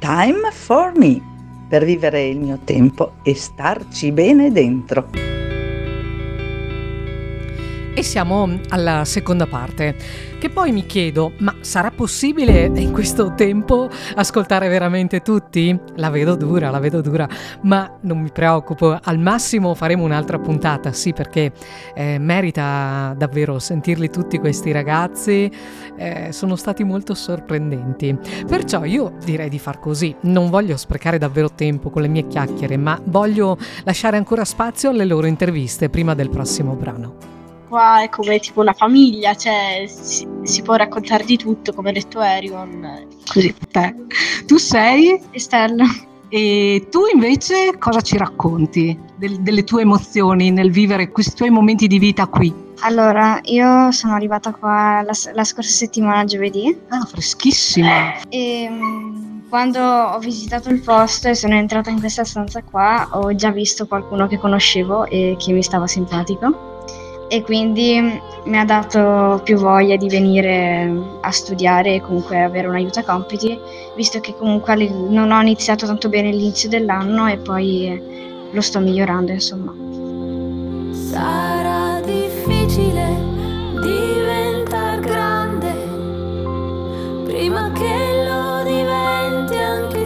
Time for me, per vivere il mio tempo e starci bene dentro. E siamo alla seconda parte, che poi mi chiedo, ma sarà possibile in questo tempo ascoltare veramente tutti? La vedo dura, ma non mi preoccupo, al massimo faremo un'altra puntata, sì, perché merita davvero sentirli tutti questi ragazzi, sono stati molto sorprendenti. Perciò io direi di far così, non voglio sprecare davvero tempo con le mie chiacchiere, ma voglio lasciare ancora spazio alle loro interviste prima del prossimo brano. Qua è come tipo una famiglia, cioè si può raccontare di tutto, come ha detto Erion. Così. Tu sei? Estella. E tu invece cosa ci racconti delle tue emozioni nel vivere questi tuoi momenti di vita qui? Allora, io sono arrivata qua la scorsa settimana giovedì. Ah, freschissima! E quando ho visitato il posto e sono entrata in questa stanza qua, ho già visto qualcuno che conoscevo e che mi stava simpatico. E quindi mi ha dato più voglia di venire a studiare e comunque avere un aiuto a compiti, visto che comunque non ho iniziato tanto bene all'inizio dell'anno e poi lo sto migliorando, insomma. Sarà difficile diventare grande prima che lo diventi anche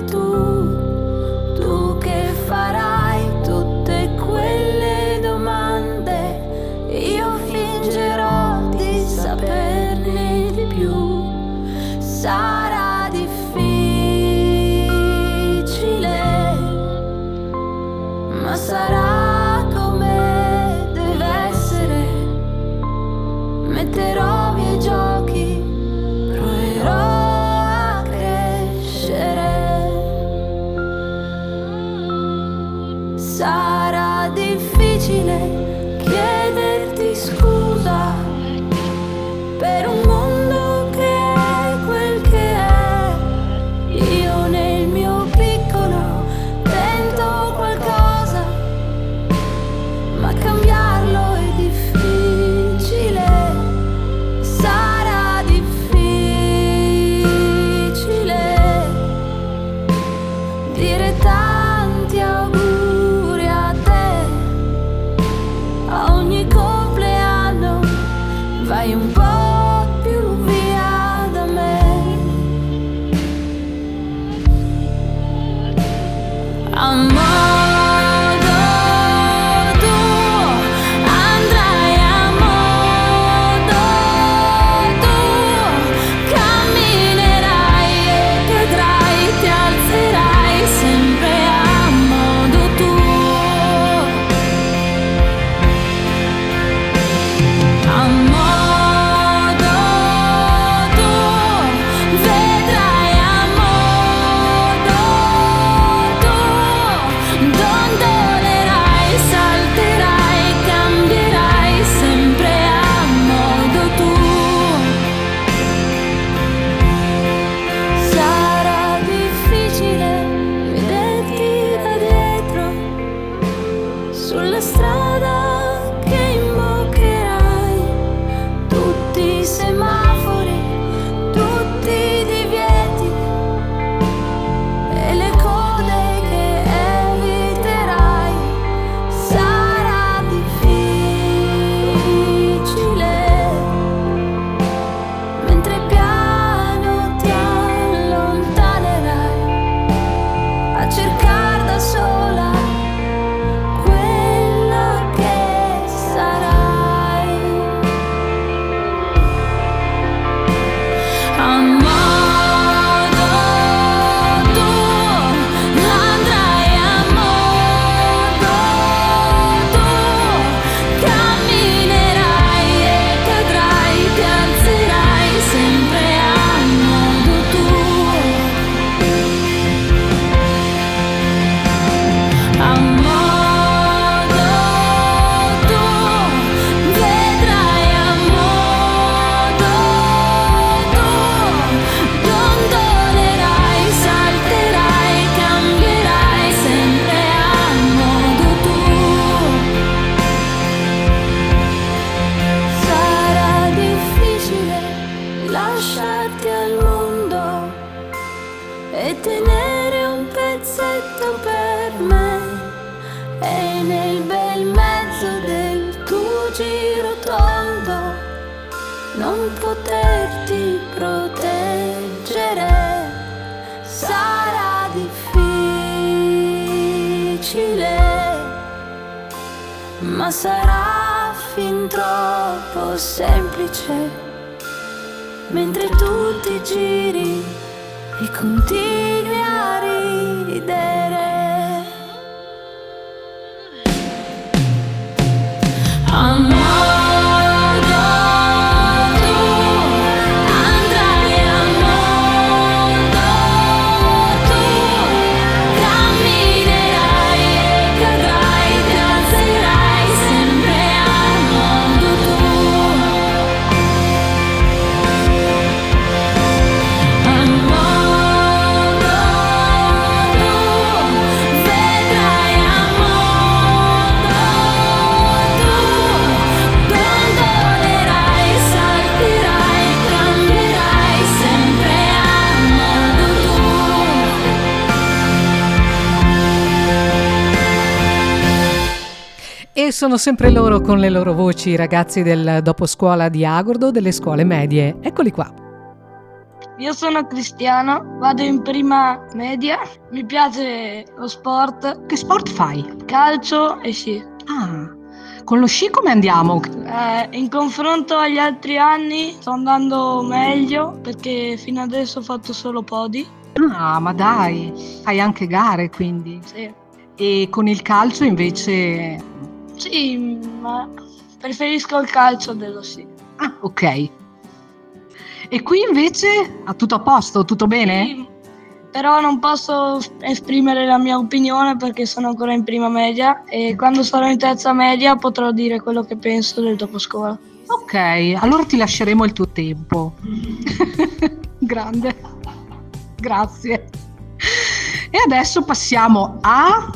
tu che farai tutte quelle domande. Io fingerò di saperne di più. Sarà difficile, ma sarà come deve essere. Metterò via i giochi, proverò a crescere. Sarà difficile chiederti scusa per un mondo che è quel che è. Io nel mio piccolo tento qualcosa, ma cambiarlo è difficile. Sarà difficile dire tanti auguri a te. A ogni compleanno vai un po' più via da me. A modo tuo andrai, a modo tuo camminerai e cadrai, ti alzerai sempre a modo tuo. A modo tuo vedrai, a modo tuo dondolerai, salterai, cambierai sempre a modo tuo. Sarà difficile vederti da dietro sulla strada che imboccherai, tutti i semafori, tutti i divieti e le code che eviterai. Sarà difficile, mentre piano ti allontanerai a cercare da sola quella che sarai. A modo tuo andrai, a modo tuo camminerai e cadrai, ti alzerai sempre a modo tuo. A modo tuo vedrai, a modo tuo dondolerai, salterai, cambierai sempre a modo tuo. Sarà difficile lasciarti al mondo e tenere perfetto per me, e nel bel mezzo del tuo giro tondo non poterti proteggere sarà difficile, ma sarà fin troppo semplice, mentre tu ti giri e continui a ridere. A modo tu andrai, a modo tu camminerai e cadrai, ti alzerai sempre a modo tuo. A modo tu vedrai, a modo tu gondolerai, salterai, cambierai sempre a modo tuo. E sono sempre loro con le loro voci, i ragazzi del doposcuola di Agordo, delle scuole medie. Eccoli qua. Io sono Cristiano, vado in prima media, mi piace lo sport, Che sport fai? calcio e sci. Ah, con lo sci come andiamo? In confronto agli altri anni sto andando meglio perché fino adesso ho fatto solo podi. Ah, ma dai, fai anche gare quindi. Sì, E con il calcio invece... sì, ma preferisco il calcio dello sci. Ah, ok. E qui invece tutto a posto, tutto bene? Sì, però non posso esprimere la mia opinione perché sono ancora in prima media e quando sarò in terza media potrò dire quello che penso del doposcuola. Ok, allora ti lasceremo il tuo tempo. Grande, grazie. E adesso passiamo a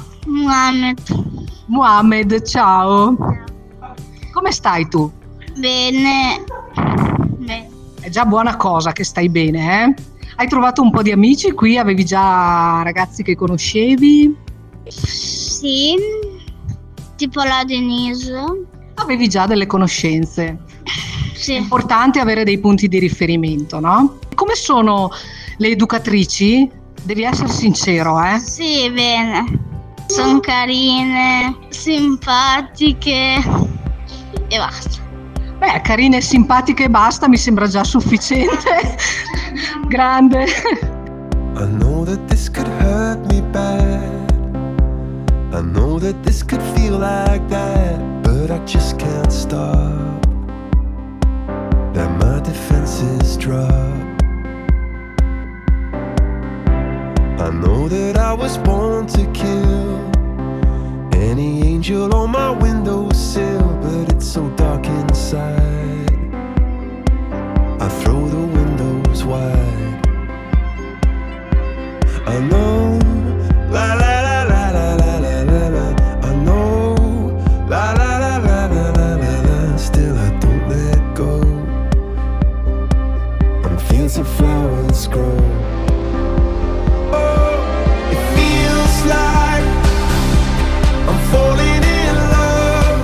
Mohamed, ciao. Come stai tu? Bene. È già buona cosa che stai bene, eh? Hai trovato un po' di amici qui? Avevi già ragazzi che conoscevi? Sì, tipo la Denise. Avevi già delle conoscenze. È Sì. importante avere dei punti di riferimento, no? Come sono le educatrici? Devi essere sincero, eh? Sì, bene. Sono carine, simpatiche e basta. Beh, carine e simpatiche e basta, mi sembra già sufficiente. Grande. I know that this could hurt me bad. I know that this could feel like that, but I just can't stop. That my defenses drop. I know that I was born to kill any angel on my windowsill, but it's so dark inside. I throw the windows wide. I know, la la la la la la la la la. I know, la la la la la la la la. Still I don't let go. On fields of flowers grow. Oh, it feels like I'm falling in love.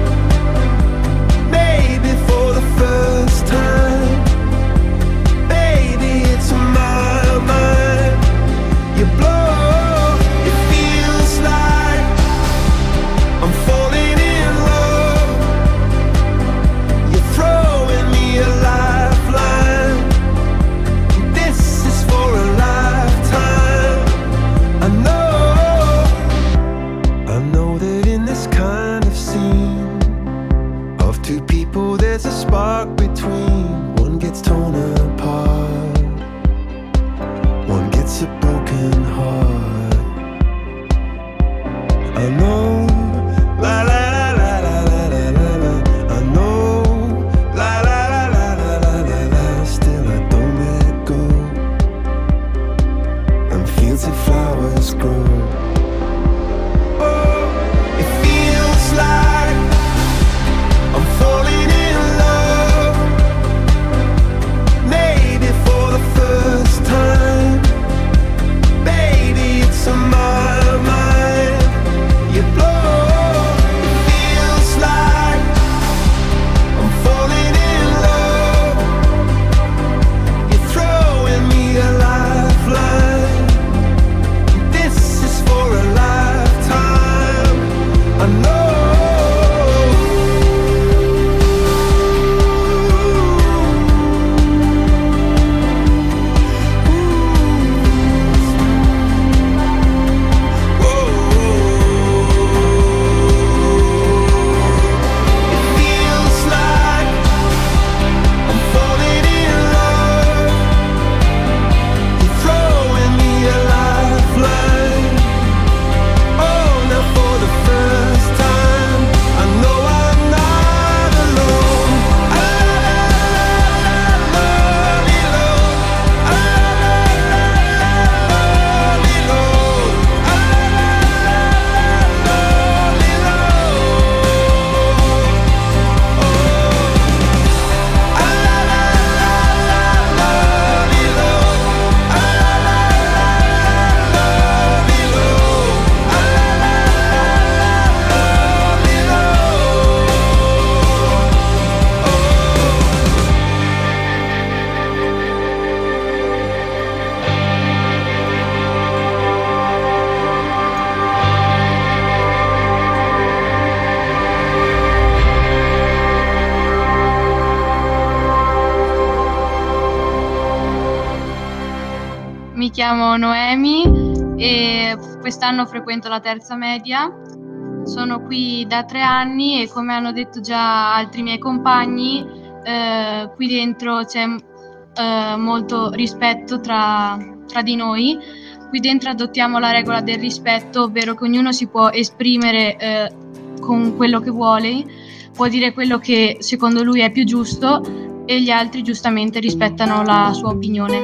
Maybe for the first time. Baby, it's my mind. You blow. It feels like I'm falling in love. You're throwing me a lifeline. This is for mi chiamo Noemi e quest'anno frequento la terza media. Sono qui da 3 anni e come hanno detto già altri miei compagni, qui dentro c'è molto rispetto tra di noi. Qui dentro adottiamo la regola del rispetto, ovvero che ognuno si può esprimere con quello che vuole, può dire quello che secondo lui è più giusto e gli altri giustamente rispettano la sua opinione.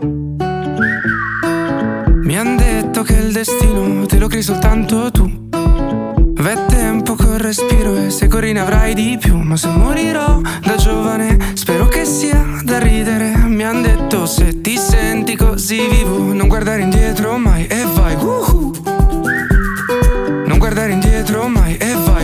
Mi han detto che il destino te lo crei soltanto tu. V'è tempo col respiro e se corri ne avrai di più. Ma se morirò da giovane spero che sia da ridere. Mi han detto se ti senti così vivo non guardare indietro mai e vai Non guardare indietro mai e vai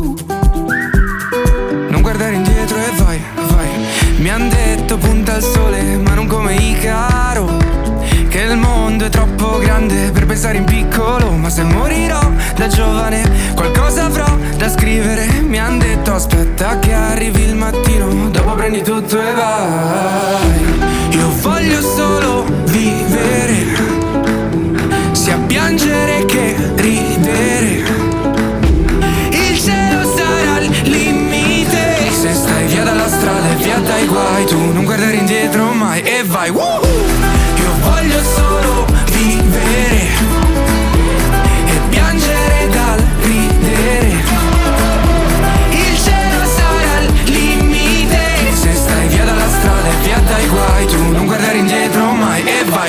Non guardare indietro e vai. Mi han detto punta al sole ma non come Icaro, che il mondo è troppo grande per pensare in piccolo. Ma se morirò da giovane qualcosa avrò da scrivere. Mi han detto aspetta che arrivi il mattino, dopo prendi tutto e vai. Io voglio solo vivere, sia piangere che ridere. Il cielo sarà il limite, se stai via dalla strada e via dai guai, tu non guardare indietro mai e vai. Io voglio solo vivere e piangere dal ridere. Il cielo sarà il limite, se stai via dalla strada e via dai guai, tu non guardare indietro mai e vai.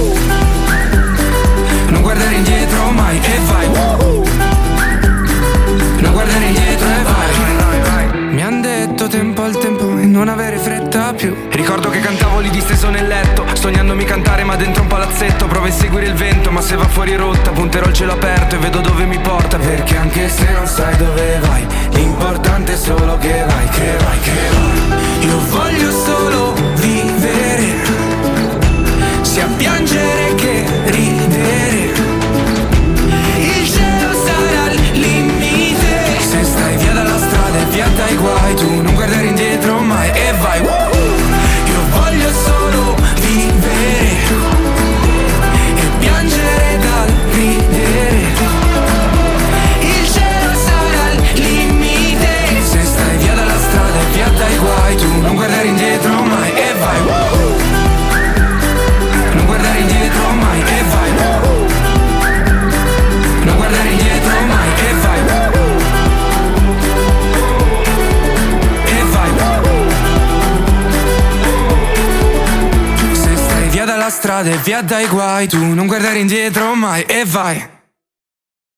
Non guardare indietro mai e vai. Non guardare indietro e vai. Mi han detto tempo al tempo e non avere fretta più. Ricordo che cantavo lì disteso nel letto, sognandomi cantare ma dentro un palazzetto. Provo a seguire il vento ma se va fuori rotta punterò il cielo aperto e vedo dove mi porta. Perché anche se non sai dove vai, l'importante è solo che vai. Io voglio solo vivere, sia piangere che ridere. Il cielo sarà il limite, se stai via dalla strada e via dai guai, tu non guardare indietro mai e vai. Io voglio solo vivere e piangere dal ridere. Il cielo sarà il limite, se stai via dalla strada e via dai guai, tu non guardare indietro mai e vai. Non guardare indietro mai e vai. Non guardare indietro mai e vai. E vai. Se stai via dalla strada e via dai guai, tu non guardare indietro mai e vai.